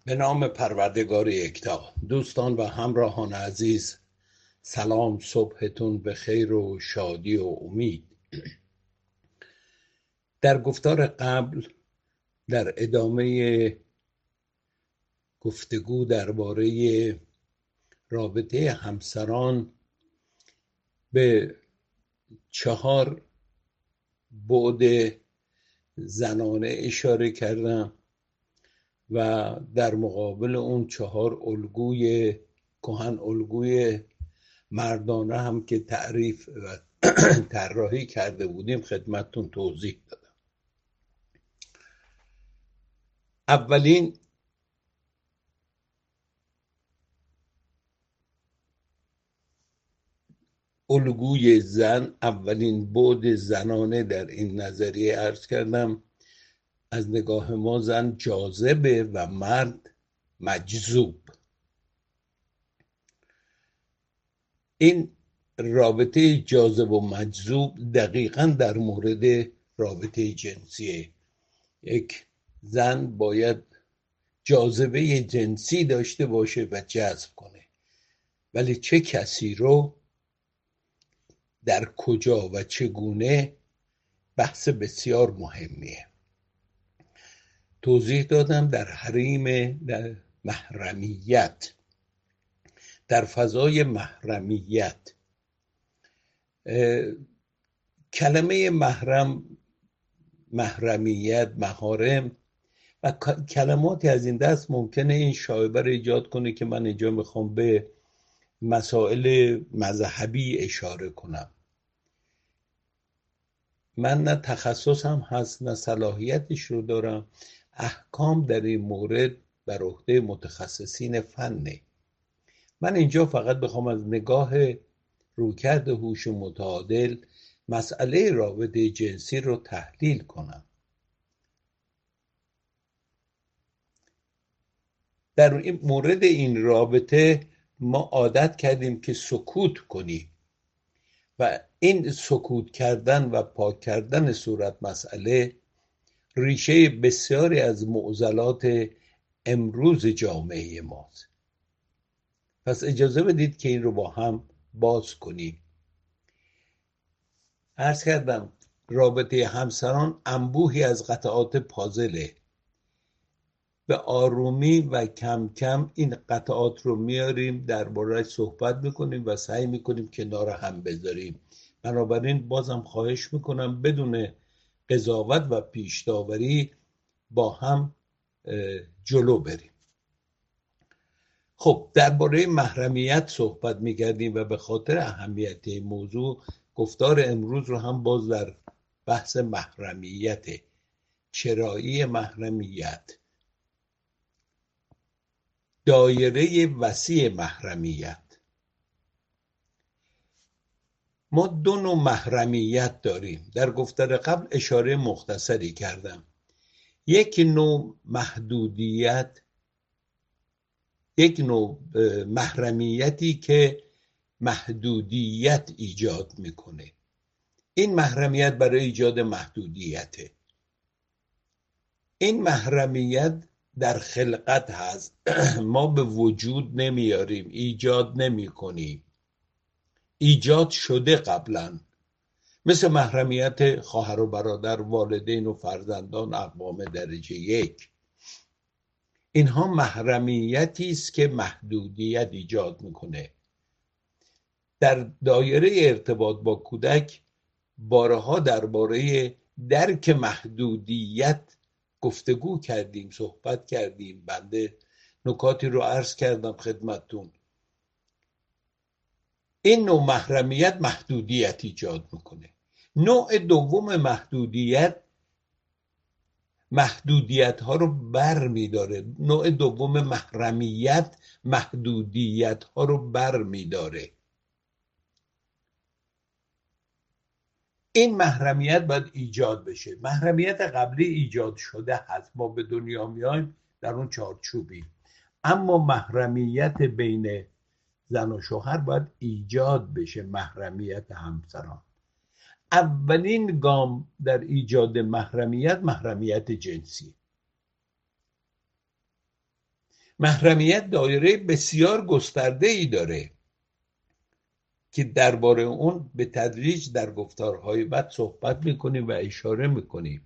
به نام پروردگار یکتا. دوستان و همراهان عزیز، سلام، صبحتون به خیر و شادی و امید. در گفتار قبل در ادامه گفتگو درباره رابطه همسران به 4 بعد زنانه اشاره کردم و در مقابل اون 4 الگوی کهن الگوی مردانه هم که تعریف و طراحی کرده بودیم خدمتتون توضیح دادم. اولین الگوی زن، اولین بعد زنانه در این نظریه عرض کردم، از نگاه ما زن جاذبه و مرد مجذوب. این رابطه جاذب و مجذوب دقیقاً در مورد رابطه جنسیه. یک زن باید جاذبه جنسی داشته باشه و جذب کنه، ولی چه کسی رو، در کجا و چگونه، بحث بسیار مهمیه. توضیح دادم در حریم، در محرمیت، در فضای محرمیت. کلمه محرم، محرمیت، محارم و کلماتی از این دست ممکنه این شایبه رو ایجاد کنه که من اینجا میخوام به مسائل مذهبی اشاره کنم. من نه تخصصم هست نه صلاحیتش رو دارم. احکام در این مورد بر عهده متخصصین فنه. من اینجا فقط بخوام از نگاه رویکرد هوش متعادل مسئله رابطه جنسی رو تحلیل کنم. در این مورد این رابطه ما عادت کردیم که سکوت کنیم و این سکوت کردن و پاک کردن صورت مسئله ریشه بسیاری از معضلات امروز جامعه ماست. پس اجازه بدید که این رو با هم باز کنیم. عرض کردم رابطه همسران انبوهی از قطعات پازله. به آرومی و کم کم این قطعات رو میاریم، درباره‌اش صحبت میکنیم و سعی میکنیم کنار هم بذاریم. بنابراین بازم خواهش میکنم بدون قضاوت و پیش داوری با هم جلو بریم. خب درباره محرمیت صحبت میکردیم و به خاطر اهمیت این موضوع گفتار امروز رو هم باز در بحث محرمیت، چرایی محرمیت، دایره وسیع محرمیت. ما 2 نوع محرمیت داریم. در گفتار قبل اشاره مختصری کردم. یک نوع محدودیت، یک نوع محرمیتی که محدودیت ایجاد میکنه. این محرمیت برای ایجاد محدودیته. این محرمیت در خلقت هست. ما به وجود نمیاریم، ایجاد نمی کنیم. ایجاد شده قبلا، مثل محرمیت خواهر و برادر، والدین و فرزندان، اقوام درجه 1. اینها محرمیتی است که محدودیت ایجاد میکنه. در دایره ارتباط با کودک بارها درباره درک محدودیت گفتگو کردیم، صحبت کردیم. بنده نکاتی رو عرض کردم خدمتتون. این نوع محرمیت محدودیت ایجاد میکنه. نوع دوم محدودیت ها رو بر میداره. نوع دوم محرمیت محدودیت ها رو بر میداره. این محرمیت باید ایجاد بشه. محرمیت قبلی ایجاد شده هست، ما به دنیا میایم در اون چارچوبی. اما محرمیت بین زن و شوهر باید ایجاد بشه. محرمیت همسران، اولین گام در ایجاد محرمیت، محرمیت جنسی. محرمیت دایره بسیار گسترده ای داره که درباره اون به تدریج در گفتارهای بعد صحبت میکنیم و اشاره میکنیم.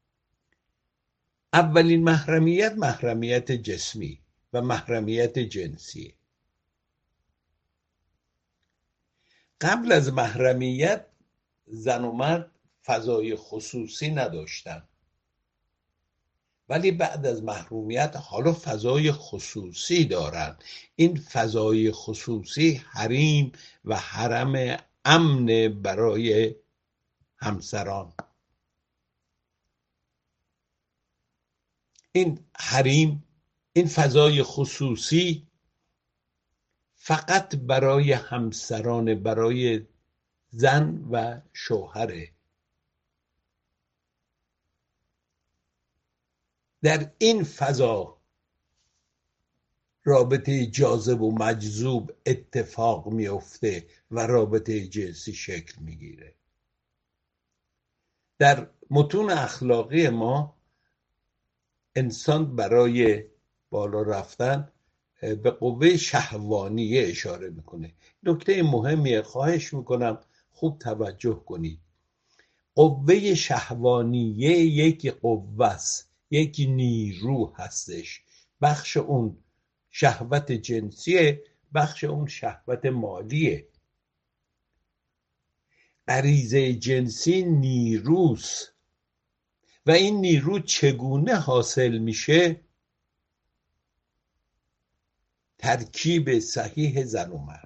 اولین محرمیت، محرمیت جسمی و محرمیت جنسی. قبل از محرمیت زن و مرد فضای خصوصی نداشتن، ولی بعد از محرومیت حالا فضای خصوصی دارن. این فضای خصوصی حریم و حرم امن برای همسران. این حریم، این فضای خصوصی فقط برای همسران، برای زن و شوهره. در این فضا رابطه جاذب و مجذوب اتفاق میفته و رابطه جنسی شکل میگیره. در متون اخلاقی ما انسان برای بالا رفتن به قوه شهوانیه اشاره میکنه. نکته مهمیه، خواهش میکنم خوب توجه کنید. قوه شهوانیه یک قوه است، یک نیرو هستش. بخش اون شهوت جنسیه، بخش اون شهوت مالیه. غریزه جنسی نیروست و این نیرو چگونه حاصل میشه؟ ترکیب صحیح زن و مرد.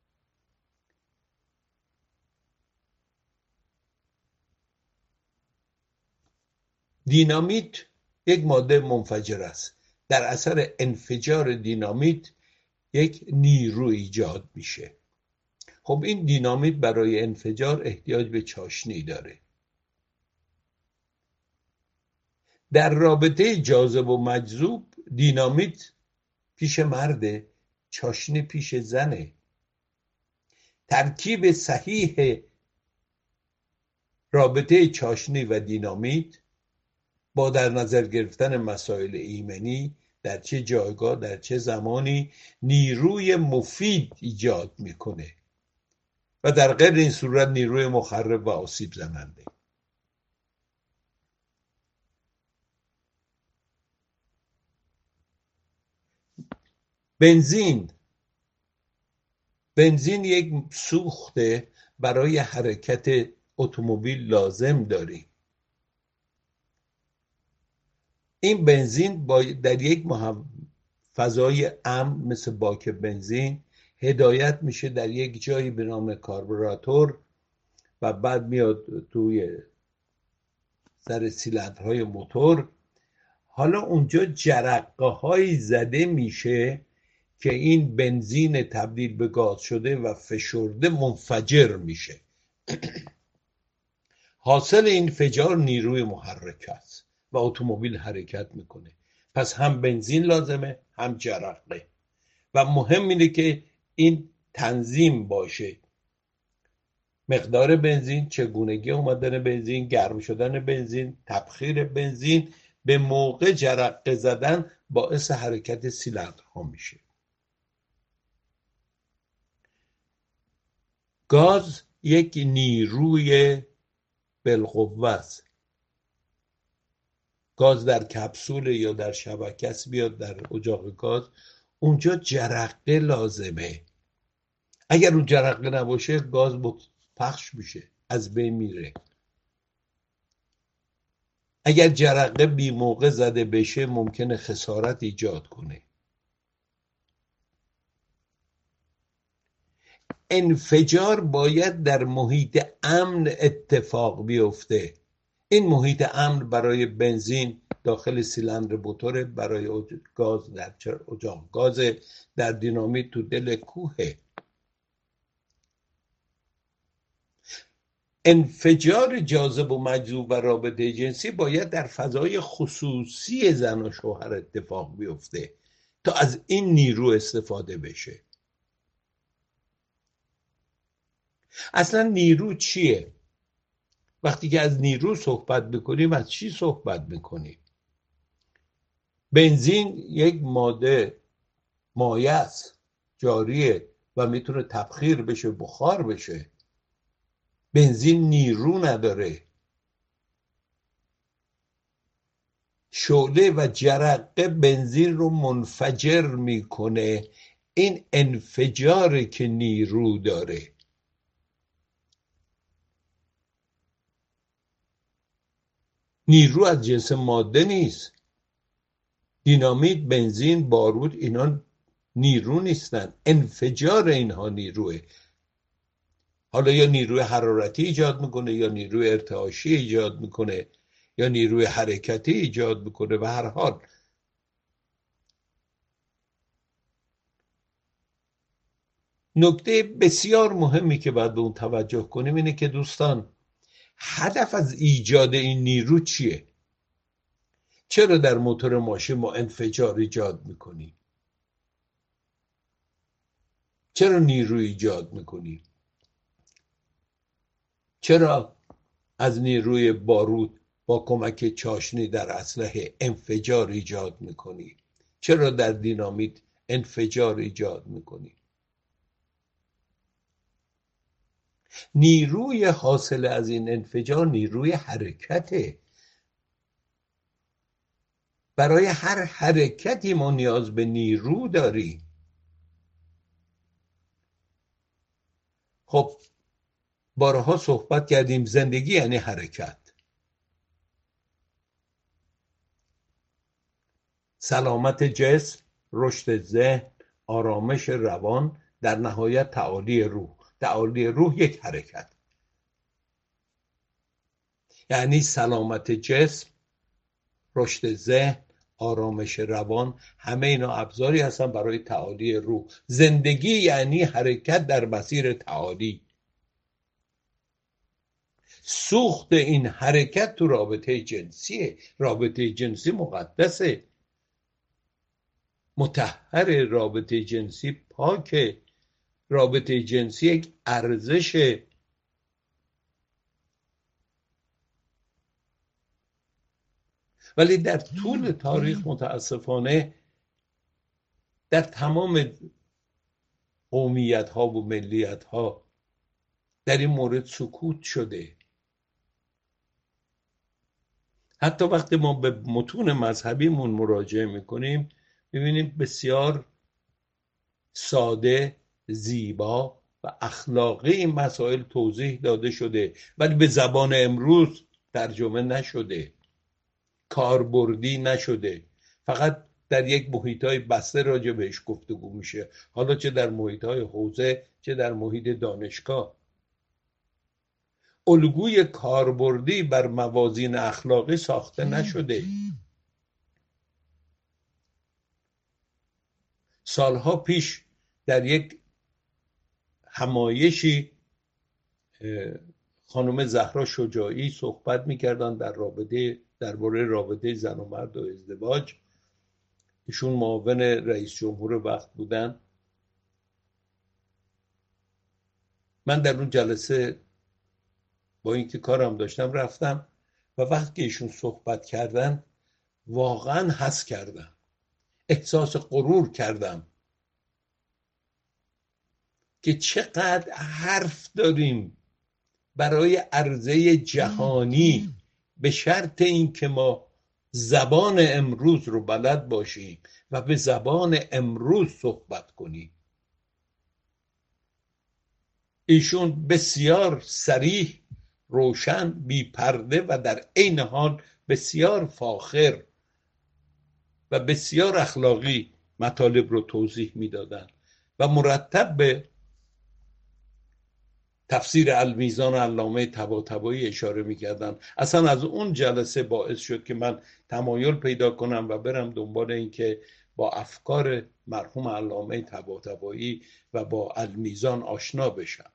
دینامیت یک ماده منفجر است. در اثر انفجار دینامیت یک نیرو ایجاد میشه. خب این دینامیت برای انفجار احتیاج به چاشنی داره. در رابطه جاذب و مجذوب دینامیت پیش مرده، چاشنی پیش زنه. ترکیب صحیح رابطه چاشنی و دینامیت با در نظر گرفتن مسائل ایمنی در چه جایگاه، در چه زمانی نیروی مفید ایجاد میکنه و در غیر این صورت نیروی مخرب و آسیب زننده. بنزین یک سوخته برای حرکت اتومبیل لازم داریم. این بنزین در یک فضای امن مثل باک بنزین هدایت میشه در یک جایی به نام کاربوراتور و بعد میاد توی سر سیلندرهای موتور. حالا اونجا جرقه هایی زده میشه که این بنزین تبدیل به گاز شده و فشرده منفجر میشه. حاصل این انفجار نیروی محرک است و اتومبیل حرکت میکنه. پس هم بنزین لازمه، هم جرقه. و مهم اینه که این تنظیم باشه. مقدار بنزین، چگونگی اومدن بنزین، گرم شدن بنزین، تبخیر بنزین، به موقع جرقه زدن باعث حرکت سیلندرها میشه. گاز یک نیروی بالقوه است. گاز در کپسول یا در شبکه است، بیاد در اجاق گاز، اونجا جرقه لازمه. اگر اون جرقه نباشه گاز پخش میشه، از بین میره. اگر جرقه بی موقع زده بشه ممکنه خسارت ایجاد کنه. انفجار باید در محیط امن اتفاق بیفته. این محیط امن برای بنزین داخل سیلندر موتور، برای گاز در اجاق گاز، در دینامیت تو دل کوهه. انفجار جاذب و مجذوب و رابطه جنسی باید در فضای خصوصی زن و شوهر اتفاق بیفته تا از این نیرو استفاده بشه. اصلا نیرو چیه؟ وقتی که از نیرو صحبت میکنیم از چی صحبت میکنیم؟ بنزین یک ماده مایع است، جاریه و میتونه تبخیر بشه، بخار بشه. بنزین نیرو نداره. شعله و جرقه بنزین رو منفجر میکنه. این انفجاره که نیرو داره. نیرو از جنس ماده نیست. دینامیت، بنزین، بارود، اینا نیرو نیستن. انفجار اینها نیروه. حالا یا نیروی حرارتی ایجاد میکنه، یا نیروی ارتعاشی ایجاد میکنه، یا نیروی حرکتی ایجاد میکنه. به هر حال نکته بسیار مهمی که باید به اون توجه کنیم اینه که دوستان، هدف از ایجاد این نیرو چیه؟ چرا در موتور ماشین ما انفجار ایجاد میکنیم؟ چرا نیرو ایجاد میکنیم؟ چرا از نیروی بارود با کمک چاشنی در اسلحه انفجار ایجاد میکنیم؟ چرا در دینامیت انفجار ایجاد میکنیم؟ نیروی حاصل از این انفجار نیروی حرکته. برای هر حرکتی ما نیاز به نیرو داریم. خب بارها صحبت کردیم زندگی یعنی حرکت. سلامت جسم، رشد ذهن، آرامش روان، در نهایت تعالی روح. تعالی روح یک حرکت. یعنی سلامت جسم، رشد ذهن، آرامش روان، همه اینا ابزاری هستن برای تعالی روح. زندگی یعنی حرکت در مسیر تعالی. سوخت این حرکت تو رابطه جنسیه. رابطه جنسی مقدسه، مطهر. رابطه جنسی پاکه. رابطه جنسی یک ارزشه. ولی در طول تاریخ متاسفانه در تمام قومیت ها و ملیت ها در این مورد سکوت شده. حتی وقتی ما به متون مذهبیمون مراجعه میکنیم میبینیم بسیار ساده، زیبا و اخلاقی این مسائل توضیح داده شده، ولی به زبان امروز ترجمه نشده، کاربردی نشده. فقط در یک محیطای بسته راجع بهش گفتگو میشه، حالا چه در محیطهای حوزه چه در محیط دانشگاه. الگوی کاربردی بر موازین اخلاقی ساخته نشده. سالها پیش در یک همایشی خانم زهرا شجاعی صحبت میکردن درباره رابطه زن و مرد و ازدواج. ایشون معاون رئیس جمهور وقت بودن. من در اون جلسه با اینکه کارم داشتم رفتم و وقتی که ایشون صحبت کردن واقعا حس کردم، احساس غرور کردم که چقدر حرف داریم برای عرضه جهانی، به شرط اینکه ما زبان امروز رو بلد باشیم و به زبان امروز صحبت کنیم. ایشون بسیار صریح، روشن، بی پرده و در عین حال بسیار فاخر و بسیار اخلاقی مطالب رو توضیح میدادن و مرتب به تفسیر المیزان علامه طباطبایی اشاره میکردن. اصلا از اون جلسه باعث شد که من تمایل پیدا کنم و برم دنبال این که با افکار مرحوم علامه طباطبایی و با المیزان آشنا بشم.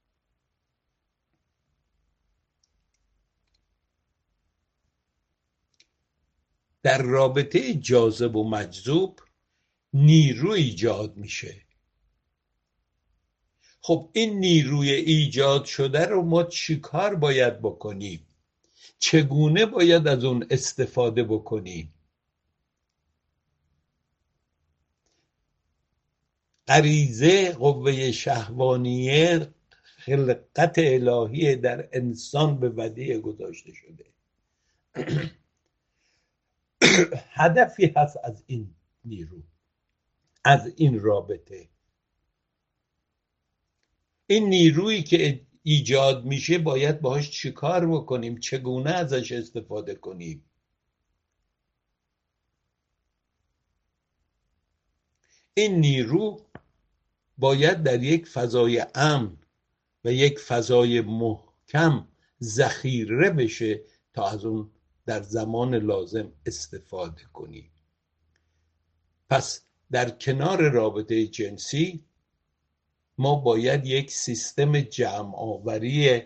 در رابطه جاذب و مجذوب نیرو ایجاد میشه. خب این نیروی ایجاد شده رو ما چیکار باید بکنیم؟ چگونه باید از اون استفاده بکنیم؟ غریزه، قوه شهوانیه خلقت الهی در انسان به ودیعه گذاشته شده. هدفی هست از این نیرو، از این رابطه. این نیرویی که ایجاد میشه باید باهاش چیکار بکنیم، چگونه ازش استفاده کنیم. این نیرو باید در یک فضای امن و یک فضای محکم ذخیره بشه تا از اون در زمان لازم استفاده کنیم. پس در کنار رابطه جنسی ما باید یک سیستم جمع آوری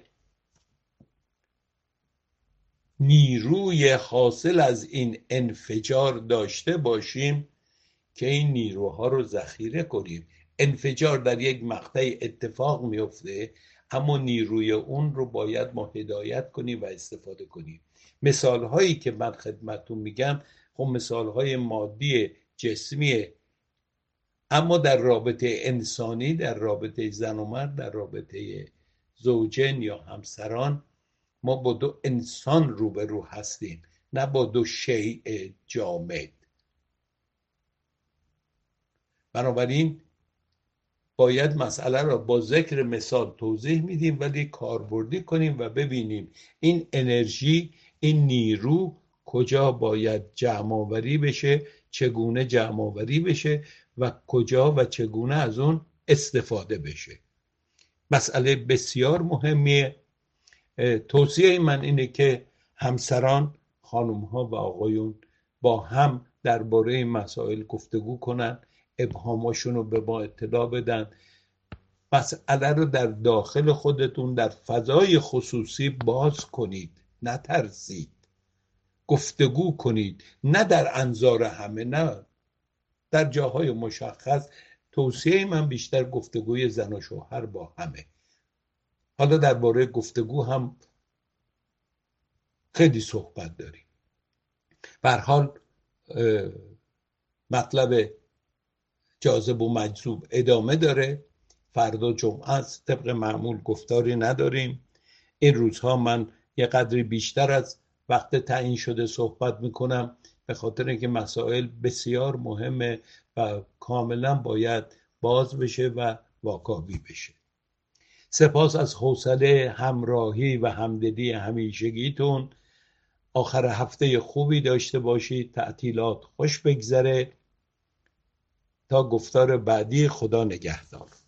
نیروی حاصل از این انفجار داشته باشیم که این نیروها رو ذخیره کنیم. انفجار در یک مقطع اتفاق میفته، اما نیروی اون رو باید ما هدایت کنیم و استفاده کنیم. مثال هایی که من خدمتتون میگم خب مثال های مادی جسمیه، اما در رابطه انسانی، در رابطه زن و مرد، در رابطه زوجین یا همسران، ما با دو انسان روبرو هستیم، نه با دو شیء جامد. بنابراین باید مسئله را با ذکر مثال توضیح میدیم، ولی کاربردی کنیم و ببینیم این انرژی، این نیرو کجا باید جمع آوری بشه، چگونه جمع آوری بشه و کجا و چگونه از اون استفاده بشه. مسئله بسیار مهمیه. توصیه من اینه که همسران، خانم‌ها و آقایون با هم درباره این مسائل گفتگو کنن، ابهاماشون رو به ما اطلاع بدن، مسئله رو در داخل خودتون در فضای خصوصی باز کنید، نترسید، گفتگو کنید، نه در انظار همه، نه در جاهای مشخص. توصیه من بیشتر گفتگوی زن و شوهر با همه. حالا درباره گفتگو هم خیلی صحبت داریم. به هر حال مطلب جاذب و مجذوب ادامه داره. فردا جمعه است، طبق معمول گفتاری نداریم. این روزها من یه قدری بیشتر از وقت تعیین شده صحبت میکنم، به خاطر اینکه مسائل بسیار مهمه و کاملا باید باز بشه و واکاوی بشه. سپاس از حوصله، همراهی و همدلی همیشگیتون. آخر هفته خوبی داشته باشید، تعطیلات خوش بگذره. تا گفتار بعدی، خدا نگهدار.